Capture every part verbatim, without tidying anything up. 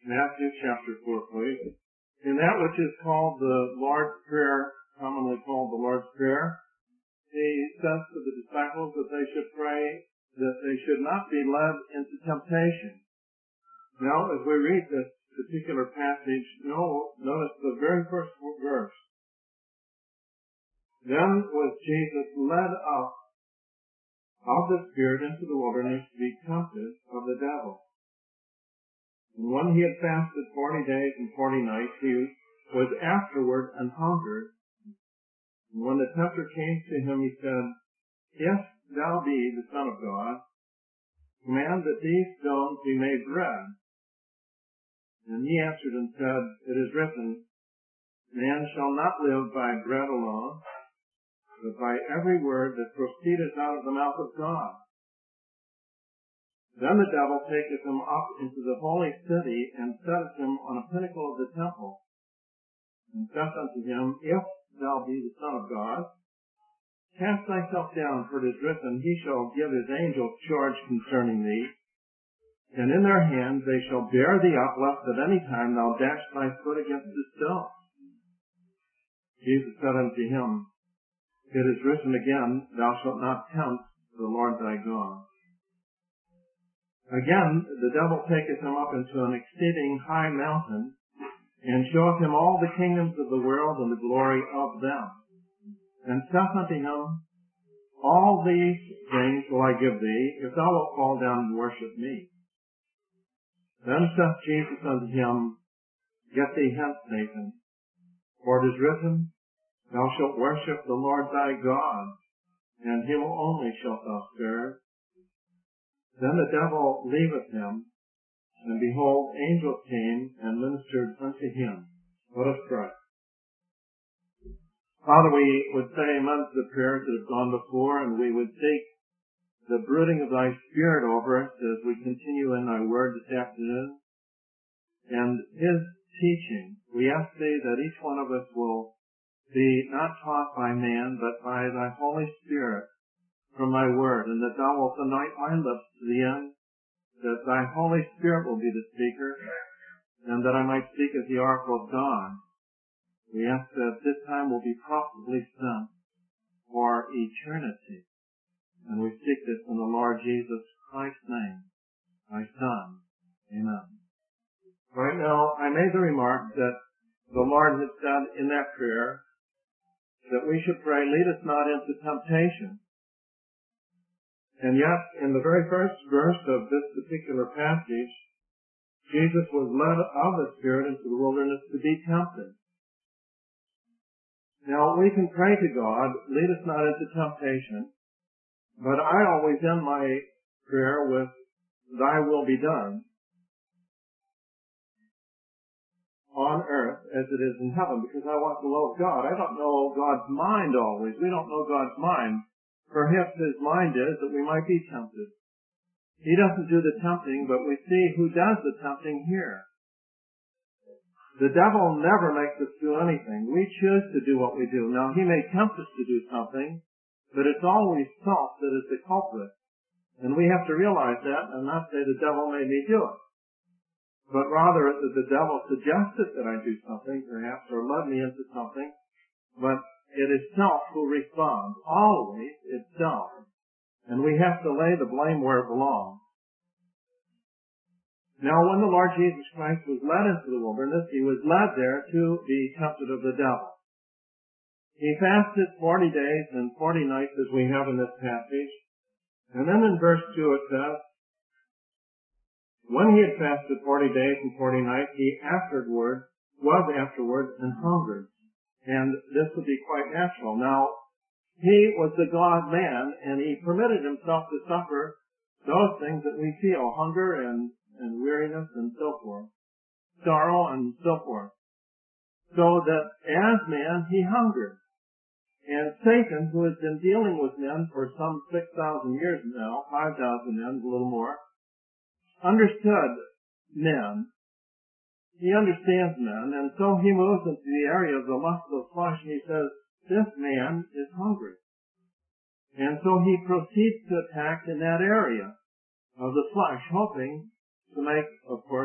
Matthew chapter four, please. In that which is called the Lord's Prayer, commonly called the Lord's Prayer, he says to the disciples that they should pray that they should not be led into temptation. Now, as we read this particular passage, notice the very first verse. Then was Jesus led up of the Spirit into the wilderness to be tempted of the devil. And when he had fasted forty days and forty nights, he was afterward an hungered. And when the tempter came to him, he said, If thou be the Son of God, command that these stones be made bread. And he answered and said, It is written, Man shall not live by bread alone, but by every word that proceedeth out of the mouth of God. Then the devil taketh him up into the holy city, and setteth him on a pinnacle of the temple, and saith unto him, If thou be the Son of God, cast thyself down, for it is written, He shall give his angels charge concerning thee, and in their hands they shall bear thee up, lest at any time thou dash thy foot against a stone. Jesus said unto him, It is written again, Thou shalt not tempt the Lord thy God. Again, the devil taketh him up into an exceeding high mountain, and showeth him all the kingdoms of the world and the glory of them. And saith unto him, All these things will I give thee, if thou wilt fall down and worship me. Then saith Jesus unto him, Get thee hence, Satan, for it is written, Thou shalt worship the Lord thy God, and him only shalt thou serve. Then the devil leaveth him, and behold, angels came and ministered unto him. Let us pray. Father, we would say amen to the prayers that have gone before, and we would seek the brooding of thy Spirit over us as we continue in thy word this afternoon, and his teaching. We ask thee that each one of us will be not taught by man, but by thy Holy Spirit from thy word, and that thou wilt anoint my lips to the end, that thy Holy Spirit will be the speaker, and that I might speak as the oracle of God. We ask that this time will be profitably spent for eternity, and we seek this in the Lord Jesus Christ's name, thy Son. Amen. Right now, I made the remark that the Lord had said in that prayer that we should pray, lead us not into temptation. And yet, in the very first verse of this particular passage, Jesus was led of the Spirit into the wilderness to be tempted. Now, we can pray to God, lead us not into temptation, but I always end my prayer with, Thy will be done on earth as it is in heaven, because I want the will of God. I don't know God's mind always. We don't know God's mind. Perhaps his mind is that we might be tempted. He doesn't do the tempting, but we see who does the tempting here. The devil never makes us do anything. We choose to do what we do. Now, he may tempt us to do something, but it's always self that is the culprit. And we have to realize that and not say the devil made me do it. But rather that the devil suggested that I do something, perhaps, or led me into something, but it is self who responds. Always it's self. And we have to lay the blame where it belongs. Now, when the Lord Jesus Christ was led into the wilderness, he was led there to be tempted of the devil. He fasted forty days and forty nights, as we have in this passage. And then in verse two it says, When he had fasted forty days and forty nights, he afterward was afterward and hungered. And this would be quite natural. Now, he was the God-man, and he permitted himself to suffer those things that we feel, hunger and, and weariness and so forth, sorrow and so forth. So that as man, he hungered. And Satan, who has been dealing with men for some six thousand years now, five thousand men, a little more, understood men. He understands men, and so he moves into the area of the lust of the flesh, and he says, this man is hungry. And so he proceeds to attack in that area of the flesh, hoping to make, of course, the Lord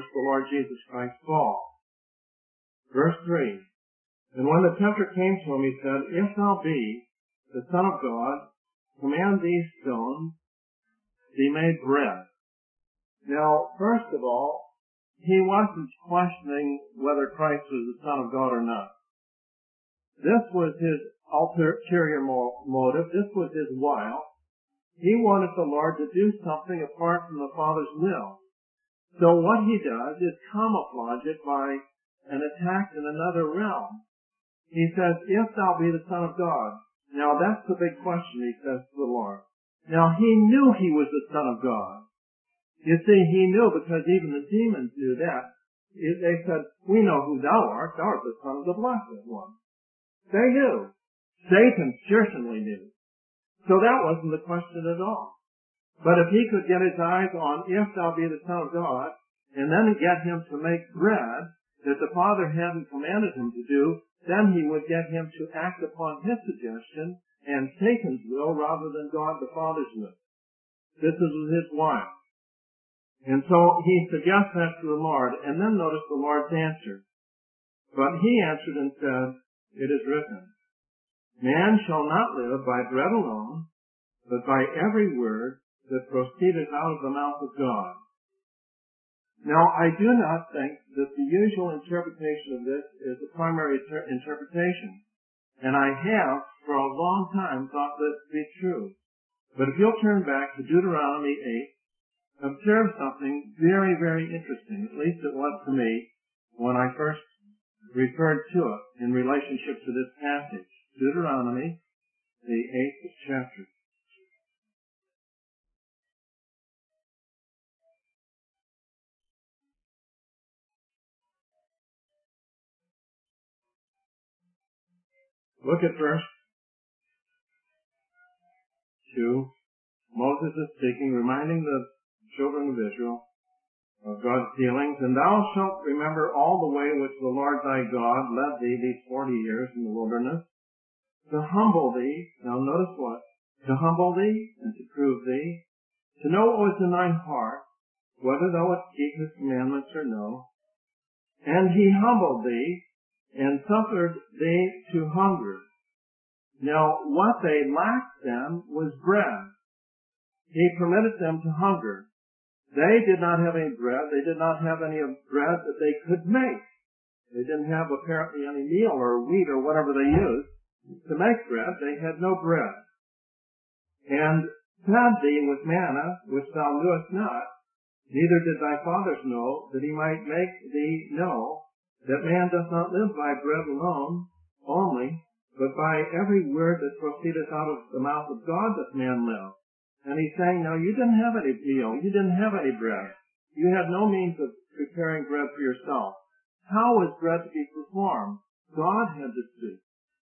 Lord Jesus Christ fall. Verse three. And when the tempter came to him, he said, If thou be the Son of God, command these stones be made bread. Now, first of all, he wasn't questioning whether Christ was the Son of God or not. This was his ulterior motive. This was his wile. He wanted the Lord to do something apart from the Father's will. So what he does is camouflage it by an attack in another realm. He says, if thou be the Son of God. Now that's the big question, he says to the Lord. Now he knew he was the Son of God. You see, he knew because even the demons knew that. They said, we know who thou art. Thou art the Son of the Blessed One. They knew. Satan certainly knew. So that wasn't the question at all. But if he could get his eyes on, if thou be the Son of God, and then get him to make bread that the Father hadn't commanded him to do, then he would get him to act upon his suggestion and Satan's will rather than God the Father's will. This is his wile. And so he suggests that to the Lord, and then notice the Lord's answer. But he answered and said, It is written, Man shall not live by bread alone, but by every word that proceedeth out of the mouth of God. Now, I do not think that the usual interpretation of this is the primary ter- interpretation. And I have, for a long time, thought this to be true. But if you'll turn back to Deuteronomy eight, observe something very, very interesting, at least it was to me, when I first referred to it in relationship to this passage. Deuteronomy, the eighth chapter. Look at verse two. Moses is speaking, reminding the children of Israel of God's dealings. And thou shalt remember all the way which the Lord thy God led thee these forty years in the wilderness, to humble thee. Now notice what? To humble thee and to prove thee, to know what was in thine heart, whether thou wouldst keep his commandments or no. And he humbled thee and suffered thee to hunger. Now, what they lacked then was bread. He permitted them to hunger. They did not have any bread. They did not have any bread that they could make. They didn't have apparently any meal or wheat or whatever they used to make bread. They had no bread. And fed thee with manna, which thou knewest not, neither did thy fathers know, that he might make thee know that man doth not live by bread alone only, but by every word that proceedeth out of the mouth of God doth man live. And he's saying, now you didn't have any meal, you didn't have any bread. You had no means of preparing bread for yourself. How was bread to be performed? God had to speak.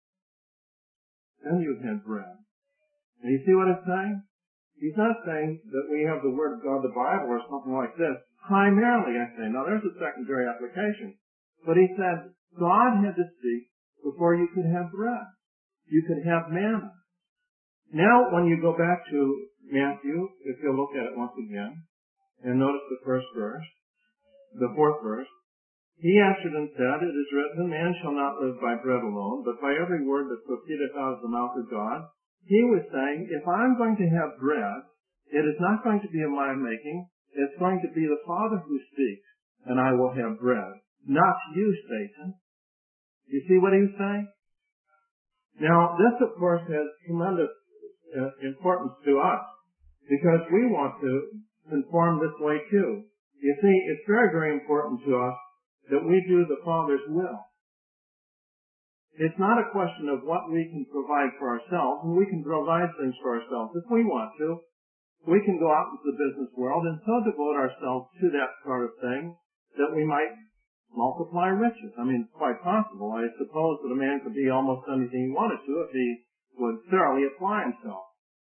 Then you had bread. And you see what it's saying? He's not saying that we have the Word of God, the Bible, or something like this. Primarily, I say. Now, there's a secondary application. But he said, God had to speak before you could have bread. You could have manna. Now, when you go back to Matthew, if you'll look at it once again, and notice the first verse, the fourth verse, he answered and said, It is written, Man shall not live by bread alone, but by every word that proceedeth out of the mouth of God. He was saying, if I'm going to have bread, it is not going to be of my making. It's going to be the Father who speaks, and I will have bread. Not you, Satan. You see what he was saying? Now, this, of course, has tremendous uh, importance to us, because we want to conform this way, too. You see, it's very, very important to us that we do the Father's will. It's not a question of what we can provide for ourselves, and we can provide things for ourselves if we want to. We can go out into the business world and so devote ourselves to that sort of thing that we might multiply riches. I mean, it's quite possible. I suppose that a man could be almost anything he wanted to if he would thoroughly apply himself.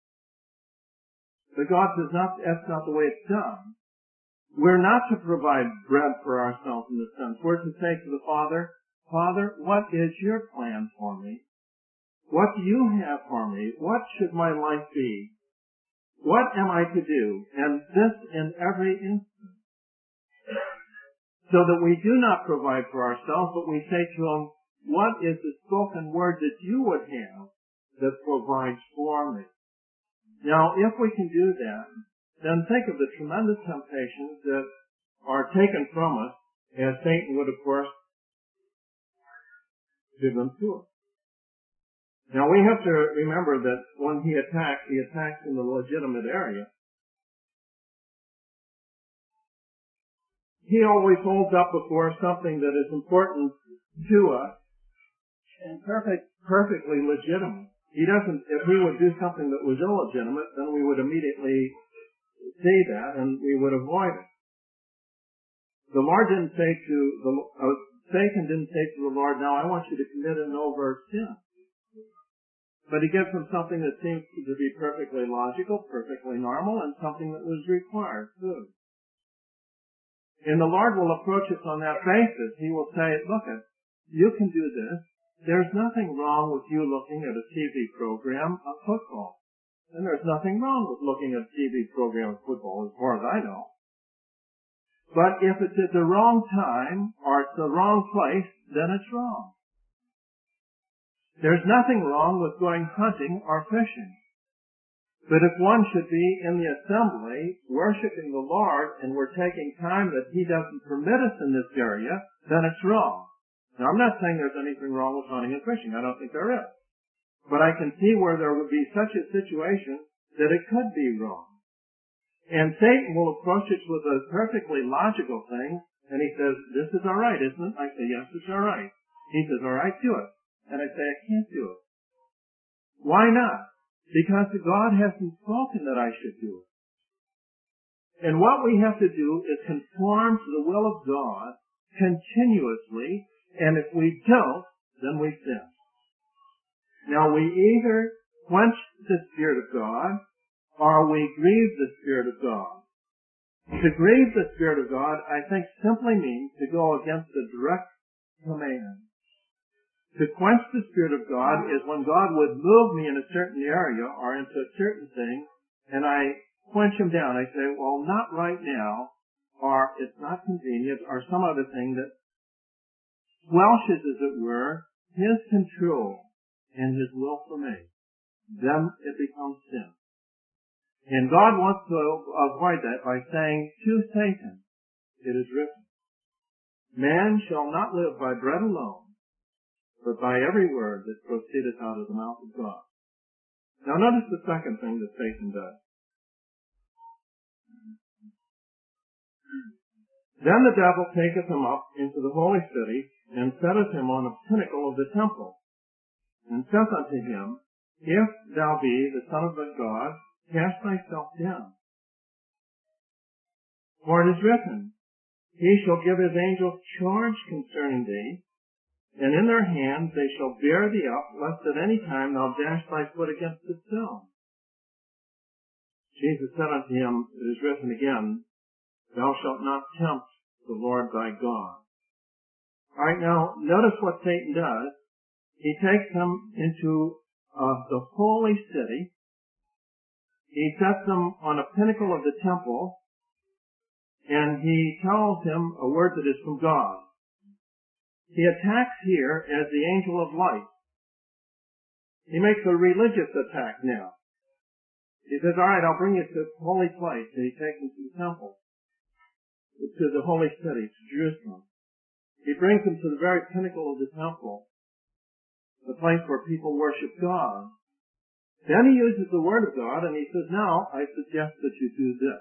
But God says not, that's not the way it's done. We're not to provide bread for ourselves in this sense. We're to say to the Father, Father, what is your plan for me? What do you have for me? What should my life be? What am I to do? And this in every instant. so that we do not provide for ourselves, but we say to him, what is the spoken word that you would have that provides for me? Now, if we can do that, then think of the tremendous temptations that are taken from us, as Satan would, of course, give them to us. Now, we have to remember that when he attacks, he attacks in the legitimate area. He always holds up before something that is important to us and perfect, perfectly legitimate. He doesn't, if he would do something that was illegitimate, then we would immediately see that and we would avoid it. The Lord didn't say to the, uh, Satan didn't say to the Lord, now I want you to commit an overt sin. But he gives him something that seems to be perfectly logical, perfectly normal, and something that was required too. And the Lord will approach us on that basis. He will say, look, you can do this. There's nothing wrong with you looking at a T V program of football. And there's nothing wrong with looking at a T V program of football as far as I know. But if it's at the wrong time or it's the wrong place, then it's wrong. There's nothing wrong with going hunting or fishing. But if one should be in the assembly worshiping the Lord and we're taking time that he doesn't permit us in this area, then it's wrong. Now, I'm not saying there's anything wrong with hunting and fishing. I don't think there is. But I can see where there would be such a situation that it could be wrong. And Satan will approach us with a perfectly logical thing, and he says, this is all right, isn't it? I say, yes, it's all right. He says, all right, do it. And I say, I can't do it. Why not? Because God hasn't spoken that I should do it. And what we have to do is conform to the will of God continuously, and if we don't, then we sin. Now, we either quench the Spirit of God, or we grieve the Spirit of God. To grieve the Spirit of God, I think, simply means to go against the direct command. To quench the Spirit of God is when God would move me in a certain area or into a certain thing, and I quench him down. I say, well, not right now, or it's not convenient, or some other thing that squelches, as it were, his control and his will for me. Then it becomes sin. And God wants to avoid that by saying to Satan, it is written, man shall not live by bread alone, but by every word that proceedeth out of the mouth of God. Now notice the second thing that Satan does. Then the devil taketh him up into the holy city, and setteth him on a pinnacle of the temple, and saith unto him, if thou be the Son of the God, cast thyself down. For it is written, he shall give his angels charge concerning thee, and in their hands they shall bear thee up, lest at any time thou dash thy foot against a stone. Jesus said unto him, it is written again, thou shalt not tempt the Lord thy God. Alright, now, notice what Satan does. He takes him into uh, the holy city. He sets him on a pinnacle of the temple, and he tells him a word that is from God. He attacks here as the angel of light. He makes a religious attack now. He says, all right, I'll bring you to this holy place. And he takes him to the temple, to the holy city, to Jerusalem. He brings him to the very pinnacle of the temple, the place where people worship God. Then he uses the word of God, and he says, now, I suggest that you do this.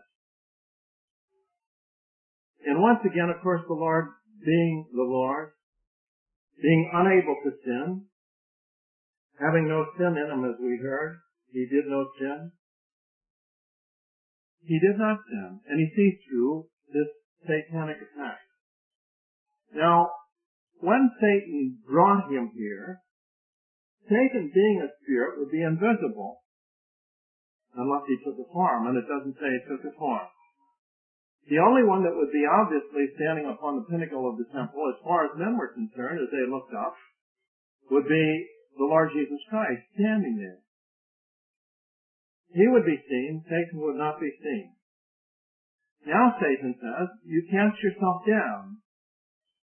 And once again, of course, the Lord, being the Lord, being unable to sin, having no sin in him, as we heard, he did no sin. He did not sin, and he sees through this satanic attack. Now, when Satan brought him here, Satan, being a spirit, would be invisible unless he took a form, and it doesn't say he took a form. The only one that would be obviously standing upon the pinnacle of the temple, as far as men were concerned, as they looked up, would be the Lord Jesus Christ standing there. He would be seen, Satan would not be seen. Now Satan says, you cast yourself down.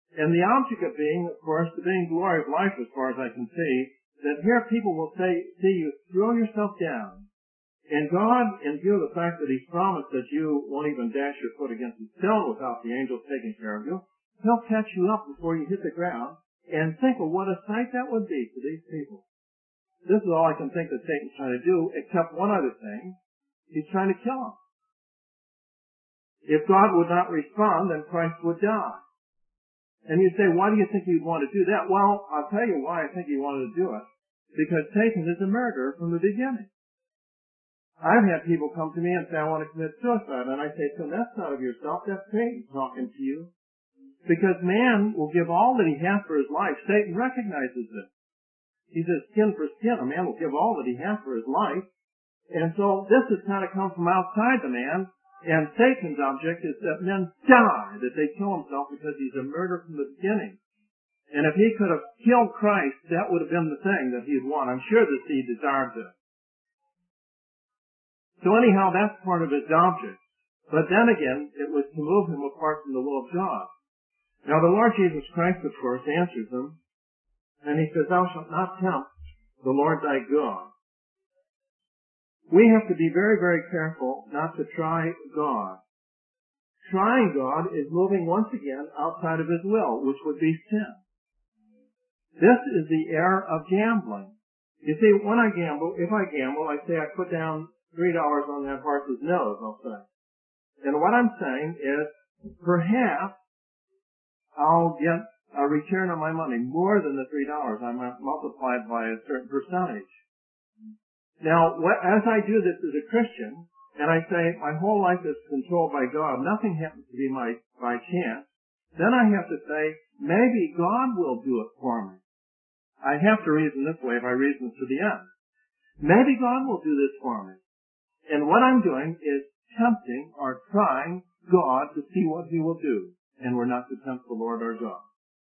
And the object of being, of course, the being glory of life as far as I can see, that here people will say, see you throw yourself down. And God, in view of the fact that He's promised that you won't even dash your foot against a stone without the angels taking care of you, He'll catch you up before you hit the ground. And think of what a sight that would be to these people. This is all I can think that Satan's trying to do, except one other thing. He's trying to kill them. If God would not respond, then Christ would die. And you say, why do you think He'd want to do that? Well, I'll tell you why I think He wanted to do it. Because Satan is a murderer from the beginning. I've had people come to me and say, I want to commit suicide. And I say to them, that's not of yourself, that's Satan talking to you. Because man will give all that he has for his life. Satan recognizes it. He says, skin for skin. A man will give all that he has for his life. And so this has kind of come from outside the man. And Satan's object is that men die, that they kill himself because he's a murderer from the beginning. And if he could have killed Christ, that would have been the thing that he'd want. I'm sure that he desired it. So anyhow, that's part of his object. But then again, it was to move him apart from the will of God. Now the Lord Jesus Christ, of course, answers them, and He says, thou shalt not tempt the Lord thy God. We have to be very, very careful not to try God. Trying God is moving once again outside of His will, which would be sin. This is the error of gambling. You see, when I gamble, if I gamble, I say I put down three dollars on that horse's nose, I'll say. And what I'm saying is, perhaps I'll get a return on my money more than the three dollars. I might multiply it by a certain percentage. Now, what, as I do this as a Christian, and I say my whole life is controlled by God, nothing happens to be my, by chance, then I have to say, maybe God will do it for me. I have to reason this way if I reason to the end. Maybe God will do this for me. And what I'm doing is tempting or trying God to see what He will do. And we're not to tempt the Lord our God.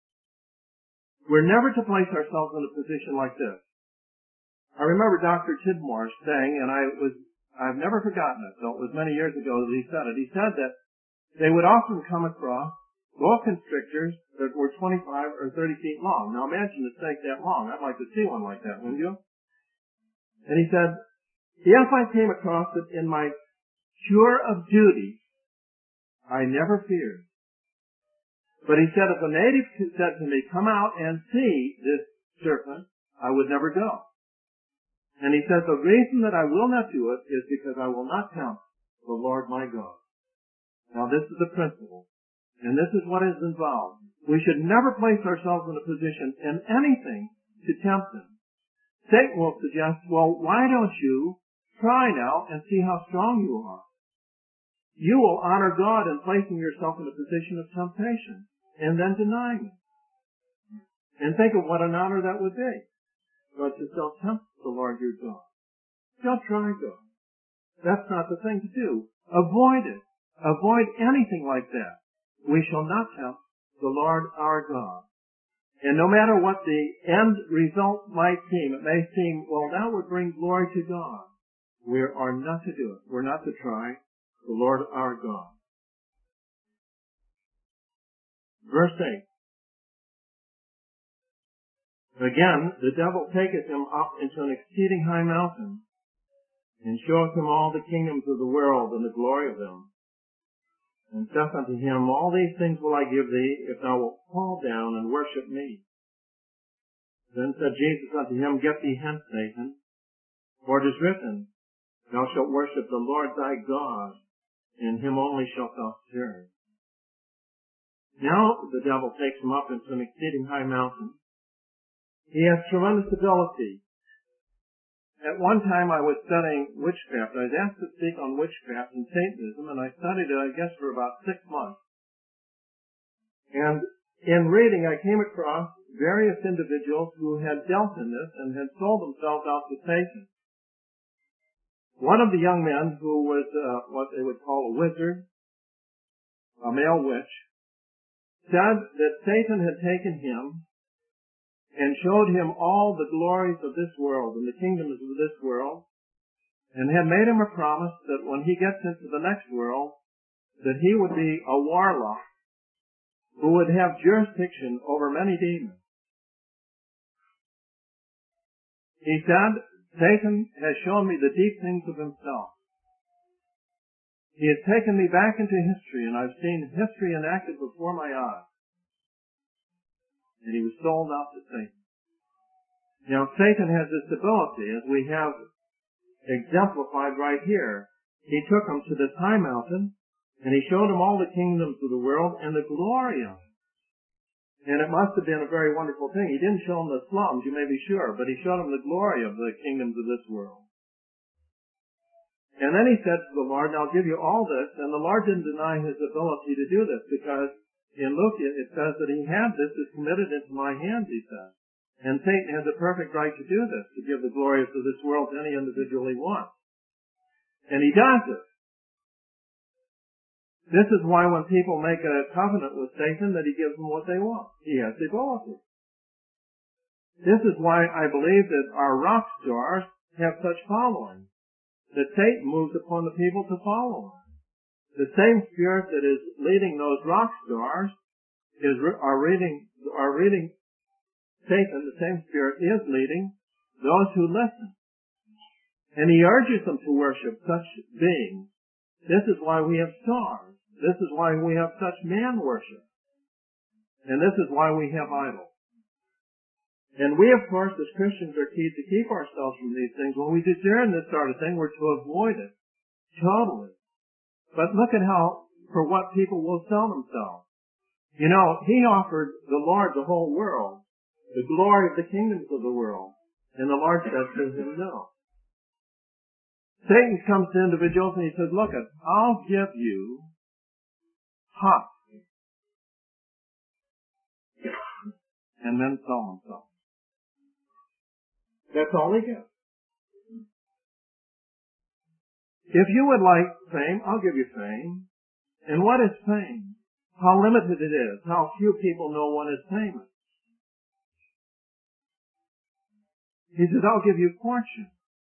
We're never to place ourselves in a position like this. I remember Doctor Tidmore saying, and I was, I've never forgotten it, though it was many years ago that he said it. He said that they would often come across boa constrictors that were twenty-five or thirty feet long. Now imagine a snake that long. I'd like to see one like that, wouldn't you? And he said, if I came across it in my cure of duty, I never feared. But he said, if a native said to me, come out and see this serpent, I would never go. And he said, the reason that I will not do it is because I will not tempt the Lord my God. Now this is the principle. And this is what is involved. We should never place ourselves in a position in anything to tempt Him. Satan will suggest, well, why don't you try now and see how strong you are? You will honor God in placing yourself in a position of temptation and then denying Him. And think of what an honor that would be. But to still tempt the Lord your God. Still try God. That's not the thing to do. Avoid it. Avoid anything like that. We shall not tempt the Lord our God. And no matter what the end result might seem, it may seem, well, that would bring glory to God. We are not to do it. We're not to try the Lord our God. Verse eight. Again, the devil taketh him up into an exceeding high mountain, and showeth him all the kingdoms of the world and the glory of them, and saith unto him, all these things will I give thee, if thou wilt fall down and worship me. Then said Jesus unto him, get thee hence, Satan, for it is written, thou shalt worship the Lord thy God, and Him only shalt thou serve. Now the devil takes him up into an exceeding high mountain. He has tremendous ability. At one time I was studying witchcraft. I was asked to speak on witchcraft and Satanism, and I studied it, I guess, for about six months. And in reading, I came across various individuals who had dealt in this and had sold themselves out to Satan. One of the young men, who was uh, what they would call a wizard, a male witch, said that Satan had taken him and showed him all the glories of this world and the kingdoms of this world, and had made him a promise that when he gets into the next world, that he would be a warlock, who would have jurisdiction over many demons. He said, Satan has shown me the deep things of himself. He has taken me back into history, and I've seen history enacted before my eyes. And he was sold out to Satan. Now, Satan has this ability, as we have exemplified right here. He took him to this high mountain, and he showed him all the kingdoms of the world and the glory of it. And it must have been a very wonderful thing. He didn't show him the slums, you may be sure, but he showed him the glory of the kingdoms of this world. And then he said to the Lord, I'll give you all this, and the Lord didn't deny his ability to do this, because in Luke it says that he had this, is committed into my hands, he says. And Satan has a perfect right to do this, to give the glories of this world to any individual he wants. And he does it. This is why when people make a covenant with Satan, that he gives them what they want. He has the ability. This is why I believe that our rock stars have such following, that Satan moves upon the people to follow him. The same spirit that is leading those rock stars is are reading are reading Satan. The same spirit is leading those who listen, and he urges them to worship such beings. This is why we have stars. This is why we have such man worship. And this is why we have idols. And we, of course, as Christians are key to keep ourselves from these things. When we discern this sort of thing, we're to avoid it. Totally. But look at how, for what people will sell themselves. You know, he offered the Lord the whole world, the glory of the kingdoms of the world. And the Lord says to him, no. Satan comes to individuals and he says, look, I'll give you hot. And then sell himself. That's all he gets. If you would like fame, I'll give you fame. And what is fame? How limited it is. How few people know what is famous. He says, I'll give you fortune.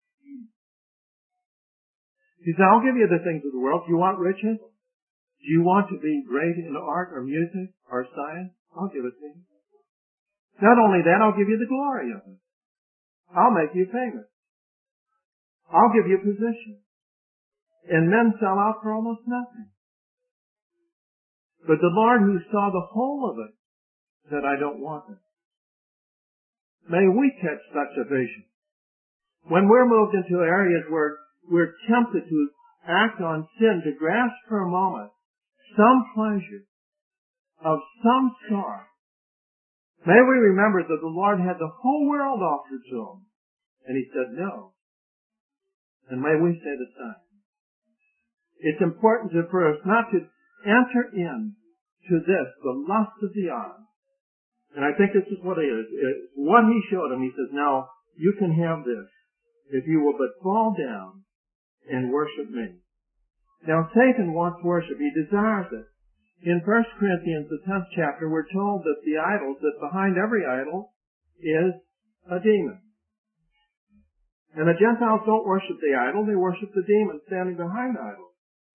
He said, I'll give you the things of the world. Do you want riches? Do you want to be great in art or music or science? I'll give it to you. Not only that, I'll give you the glory of it. I'll make you famous. I'll give you position. And men sell out for almost nothing. But the Lord who saw the whole of it said, I don't want it. May we catch such a vision. When we're moved into areas where we're tempted to act on sin, to grasp for a moment some pleasure of some sort, may we remember that the Lord had the whole world offered to him, and he said no. And may we say the same. It's important for us not to enter in to this, the lust of the eyes. And I think this is what it is. It's what he showed him. He says, now, you can have this if you will but fall down and worship me. Now, Satan wants worship. He desires it. In First Corinthians, the tenth chapter, we're told that the idols, that behind every idol is a demon. And the Gentiles don't worship the idol, they worship the demon standing behind the idol.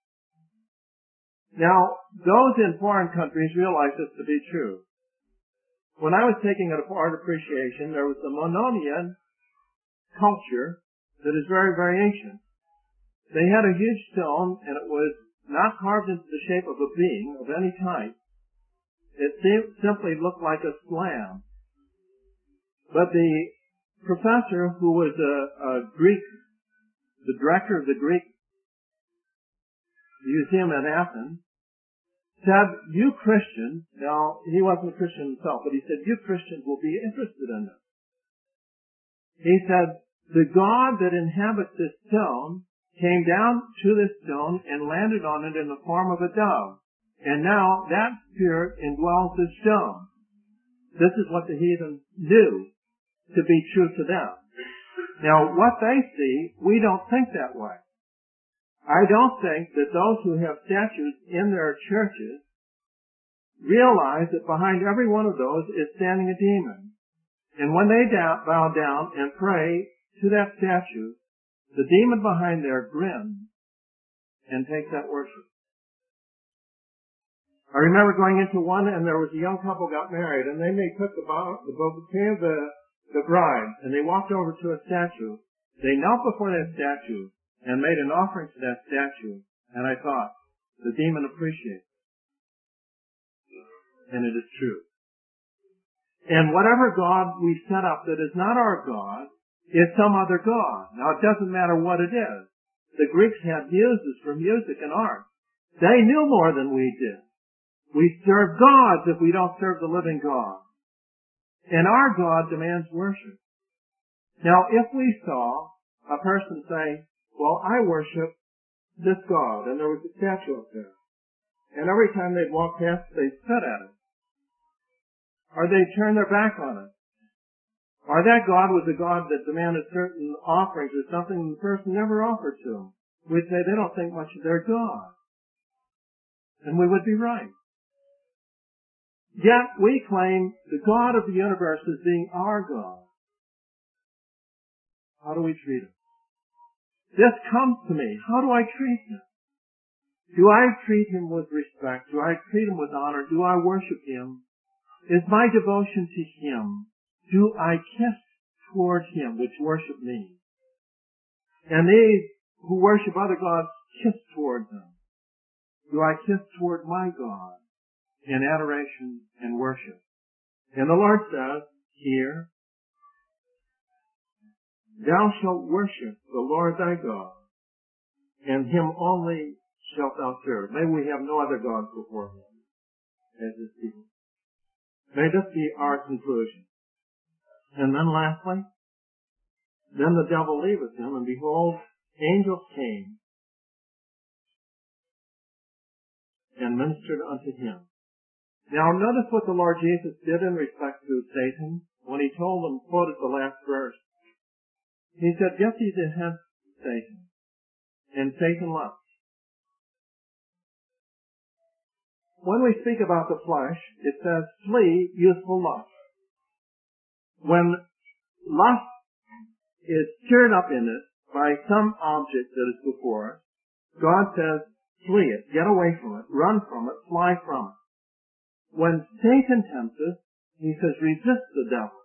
Now, those in foreign countries realize this to be true. When I was taking an art appreciation, there was the Monnonian culture that is very, very ancient. They had a huge stone, and it was not carved into the shape of a being of any type. It simply looked like a slam. But the professor, who was a, a Greek, the director of the Greek Museum at Athens, said, you Christians, now he wasn't a Christian himself, but he said, you Christians will be interested in this. He said, the God that inhabits this stone came down to this stone and landed on it in the form of a dove. And now that spirit indwells this stone. This is what the heathen knew to be true to them. Now, what they see, we don't think that way. I don't think that those who have statues in their churches realize that behind every one of those is standing a demon. And when they bow down and pray to that statue, the demon behind there grins and takes that worship. I remember going into one, and there was a young couple got married, and then they took the, the bouquet of the, the bride, and they walked over to a statue. They knelt before that statue and made an offering to that statue. And I thought, the demon appreciates it. And it is true. And whatever God we set up that is not our God is some other God. Now, it doesn't matter what it is. The Greeks had muses for music and art. They knew more than we did. We serve gods if we don't serve the living God. And our God demands worship. Now, if we saw a person say, well, I worship this God, and there was a statue up there, and every time they'd walk past, they'd sit at it, or they'd turn their back on it, or that God was a God that demanded certain offerings or something the person never offered to him, we'd say they don't think much of their God. And we would be right. Yet we claim the God of the universe as being our God. How do we treat him? This comes to me. How do I treat him? Do I treat him with respect? Do I treat him with honor? Do I worship him? Is my devotion to him? Do I kiss toward him, which worship me? And they who worship other gods kiss toward them. Do I kiss toward my God in adoration and worship? And the Lord says here, thou shalt worship the Lord thy God, and him only shalt thou serve. May we have no other gods before him as his people. May this be our conclusion. And then lastly, then the devil leaveth him, and behold, angels came and ministered unto him. Now notice what the Lord Jesus did in respect to Satan when he told him, quoted the last verse. He said, get thee to hence, Satan. And Satan left. When we speak about the flesh, it says, flee youthful lust. When lust is stirred up in us by some object that is before us, God says, flee it, get away from it, run from it, fly from it. When Satan tempts us, he says, resist the devil.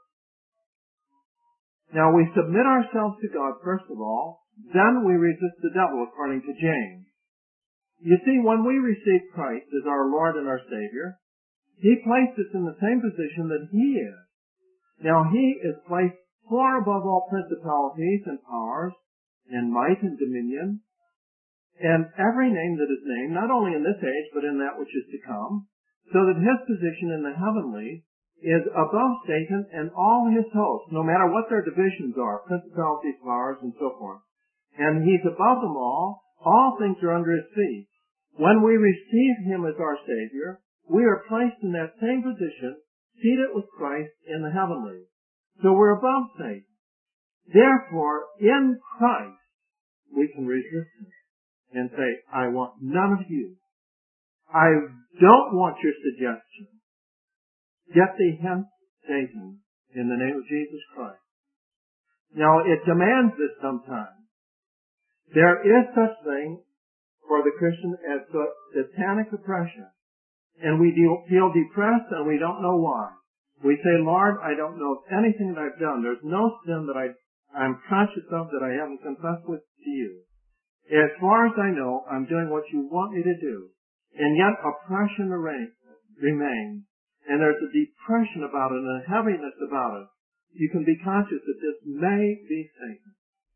Now we submit ourselves to God first of all, then we resist the devil according to James. You see, when we receive Christ as our Lord and our Savior, he placed us in the same position that he is. Now he is placed far above all principalities and powers and might and dominion and every name that is named, not only in this age but in that which is to come, so that his position in the heavenlies is above Satan and all his hosts, no matter what their divisions are, principalities, powers, and so forth. And he's above them all. All things are under his feet. When we receive him as our Savior, we are placed in that same position, seated with Christ in the heavenlies. So we're above Satan. Therefore, in Christ, we can resist him and say, I want none of you. I don't want your suggestion. Get thee hence, Satan, in the name of Jesus Christ. Now, it demands this sometimes. There is such thing for the Christian as satanic oppression. And we feel depressed and we don't know why. We say, Lord, I don't know of anything that I've done. There's no sin that I, I'm conscious of that I haven't confessed with to you. As far as I know, I'm doing what you want me to do. And yet oppression remains. And there's a depression about it and a heaviness about it. You can be conscious that this may be Satan.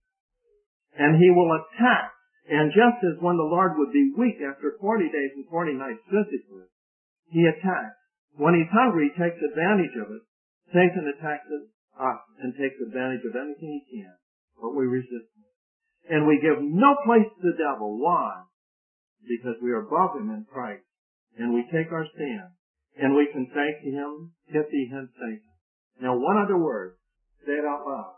And he will attack. And just as when the Lord would be weak after forty days and forty nights physically, he attacks. When he's hungry, he takes advantage of it. Satan attacks us and takes advantage of anything he can. But we resist him. And we give no place to the devil. Why? Because we are above him in Christ. And we take our stand. And we can say to him, get thee hence, Satan. Now one other word. Say it out loud.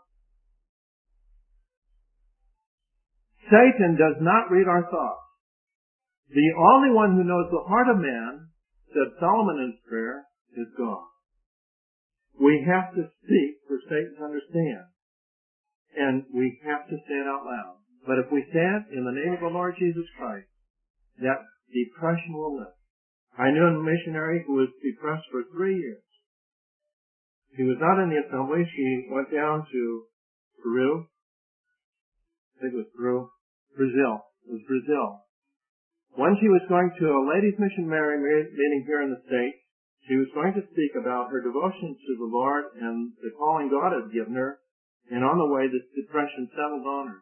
Satan does not read our thoughts. The only one who knows the heart of man, said Solomon in his prayer, is God. We have to speak for Satan to understand. And we have to say it out loud. But if we say it in the name of the Lord Jesus Christ, that depression will lift. I knew a missionary who was depressed for three years. She was not in the assembly. She went down to Peru. I think it was Peru. Brazil. It was Brazil. When she was going to a ladies' missionary meeting here in the States, she was going to speak about her devotion to the Lord and the calling God had given her, and on the way this depression settled on her.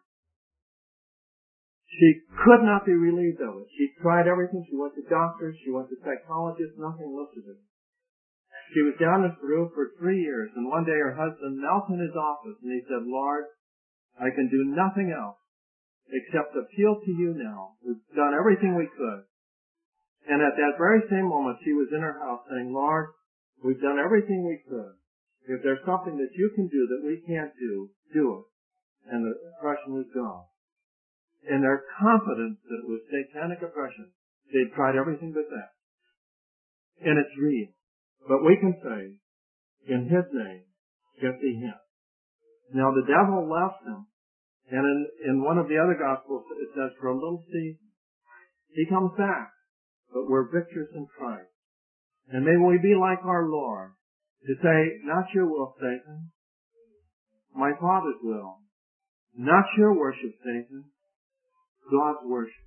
She could not be relieved of it. She tried everything. She went to doctors. She went to psychologists. Nothing lifted her. She was down in Peru for three years, and one day her husband knelt in his office and he said, Lord, I can do nothing else except appeal to you now. We've done everything we could. And at that very same moment, she was in her house saying, Lord, we've done everything we could. If there's something that you can do that we can't do, do it. And the oppression was gone. And their confidence that it was satanic oppression, they'd tried everything but that. And it's real. But we can say, in His name, get thee hence. Now the devil left him. And in, in one of the other Gospels, it says, for a little season, he comes back. But we're victors in Christ. And may we be like our Lord, to say, not your will, Satan, my Father's will. Not your worship, Satan, God's worship.